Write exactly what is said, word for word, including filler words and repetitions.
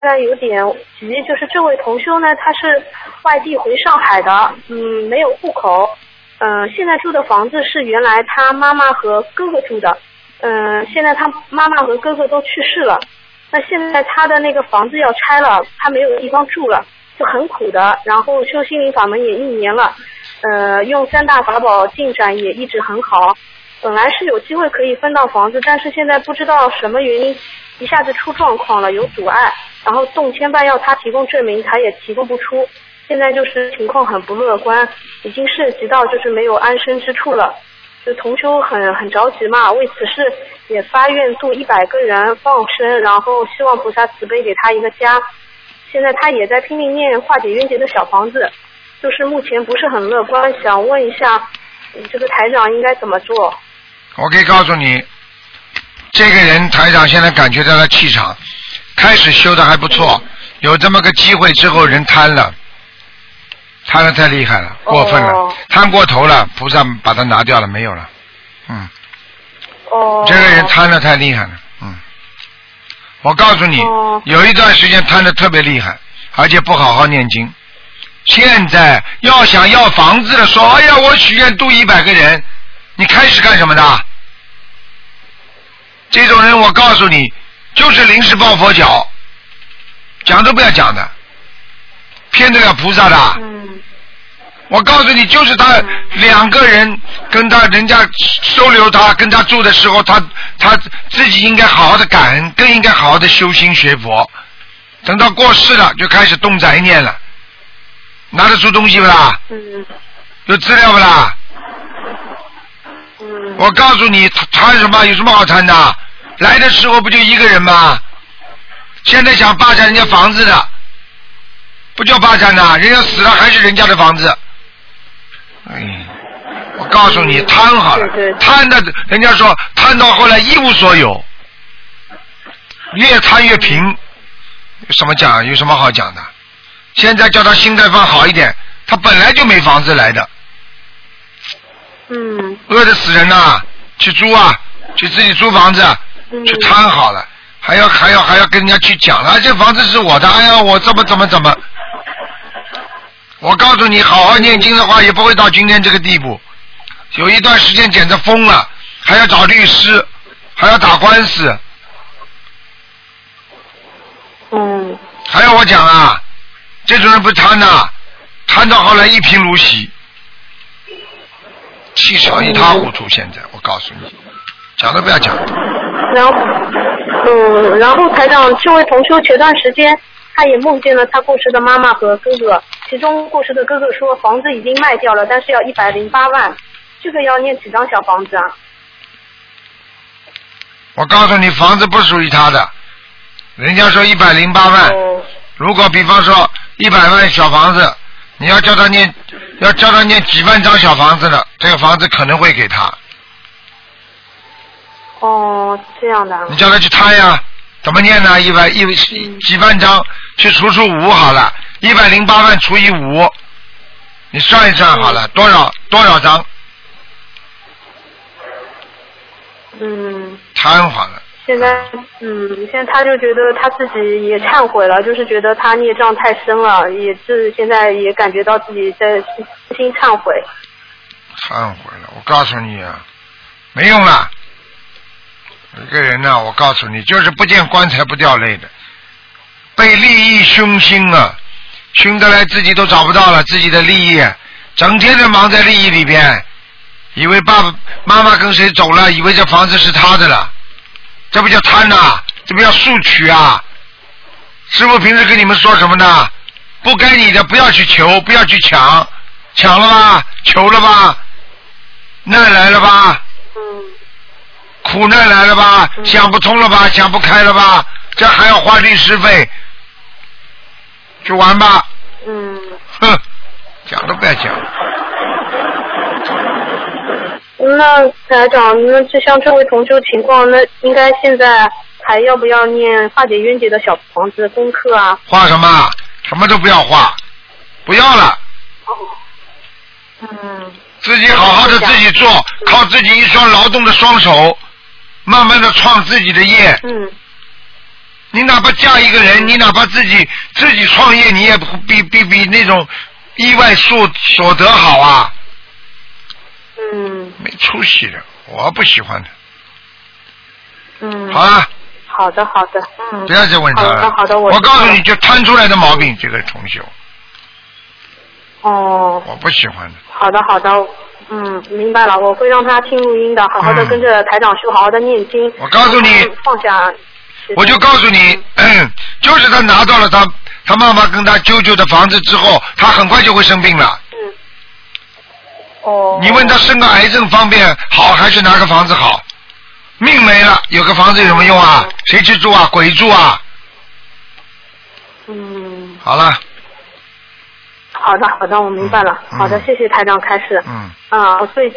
在有点急，就是这位同修呢，他是外地回上海的，嗯，没有户口，嗯、呃，现在住的房子是原来他妈妈和哥哥住的，嗯、呃，现在他妈妈和哥哥都去世了，那现在他的那个房子要拆了，他没有地方住了，就很苦的，然后修心灵法门也一年了，呃，用三大法宝进展也一直很好。本来是有机会可以分到房子，但是现在不知道什么原因，一下子出状况了，有阻碍。然后动迁办要他提供证明，他也提供不出。现在就是情况很不乐观，已经涉及到就是没有安身之处了。就同修很很着急嘛，为此事也发愿度一百个人放生，然后希望菩萨慈悲给他一个家。现在他也在拼命念化解冤结的小房子，就是目前不是很乐观，想问一下，这个台长应该怎么做？ 我可以告诉你，这个人台长现在感觉到他气场，开始修的还不错，有这么个机会之后人贪了，贪了太厉害了，过分了，哦、贪过头了，菩萨把他拿掉了，没有了，嗯， 哦， 这个人贪的太厉害了，嗯，我告诉你，哦、有一段时间贪的特别厉害，而且不好好念经，现在要想要房子了，说哎呀，我许愿度一百个人。你开始干什么的？这种人我告诉你，就是临时抱佛脚，讲都不要讲的，骗得了菩萨的。 嗯。 我告诉你，就是他两个人跟他人家收留他，跟他住的时候，他他自己应该好好的感恩，更应该好好的修心学佛。等到过世了，就开始动杂念了。拿得出东西不啦？ 嗯。 有资料不啦？我告诉你，贪什么？有什么好贪的？来的时候不就一个人吗？现在想霸占人家房子的，不叫霸占的，人家死了还是人家的房子。哎，我告诉你，贪好了，贪的，人家说贪到后来一无所有，越贪越贫。有什么讲？有什么好讲的？现在叫他心态放好一点，他本来就没房子来的。 嗯， 饿得死人呐、啊！去租啊，去自己租房子， 嗯、 去贪好了，还要还要还要跟人家去讲了，这房子是我的，哎呀，我怎么怎么怎么？我告诉你，好好念经的话，也不会到今天这个地步。有一段时间简直疯了，还要找律师，还要打官司。 嗯。 还要我讲啊？这种人不是贪呐，贪到后来一贫如洗。气场一塌糊涂，现在我告诉你，讲都不要讲。 然后，嗯，然后台长，这位同修前段时间他也梦见了他过世的妈妈和哥哥，其中过世的哥哥说房子已经卖掉了，但是要一百零八万，这个要念几张小房子啊？ 我告诉你，房子不属于他的，人家说一百零八万， 哦、 如果比方说一百万小房子。你要叫他念，要叫他念几万张小房子的，这个房子可能会给他。 哦，这样的。 你叫他去贪呀？怎么念呢？一百一几万张，去除除五好了，一百零八万除以五，你算一算好了，嗯、多少多少张？ 嗯。 贪好了。 现在，嗯，现在他就觉得他自己也忏悔了，就是觉得他孽障太深了，也是现在也感觉到自己在心忏悔。 忏悔了，我告诉你啊，没用了。一个人呢、啊，我告诉你，就是不见棺材不掉泪的，被利益熏心啊，熏得来自己都找不到了自己的利益，整天的忙在利益里边，以为爸爸妈妈跟谁走了，以为这房子是他的了。这不叫贪呐、啊，这不叫速取啊！师父平时跟你们说什么呢？不该你的不要去求，不要去抢，抢了吧，求了吧，难来了吧， 嗯， 苦难来了吧，嗯、想不通了吧，想不开了吧，这还要花律师费，去玩吧。 嗯。 哼，讲都不要讲。 那台长，那就像这位同修情况，那应该现在还要不要念化解冤结的小房子功课啊？ 画什么？什么都不要画，不要了。 哦。嗯。 自己好好的自己做，嗯、靠自己一双劳动的双手，慢慢的创自己的业。 嗯。 你哪怕嫁一个人，你哪怕自己自己创业，你也比比比那种意外所所得好啊。 嗯。 没出息的，我不喜欢的。 嗯。 好了。 好的，好的，嗯。 不要再问他了。 好的，好的，我。 我告诉你就摊出来的毛病，这个同学。 哦。 我不喜欢的。 好的，好的，嗯，明白了，我会让他听录音的，好好的跟着台长修，好好的念经。 我告诉你。 放下。 我就告诉你，嗯，就是他拿到了他他妈妈跟他舅舅的房子之后，他很快就会生病了。 嗯。哦。 你问他生个癌症方面好还是拿个房子好？命没了，有个房子有什么用啊？嗯、谁去住啊？鬼住啊？ 嗯。 好了。 好的，好的，我明白了。嗯、好的，谢谢台长开示。 嗯。 啊，所以。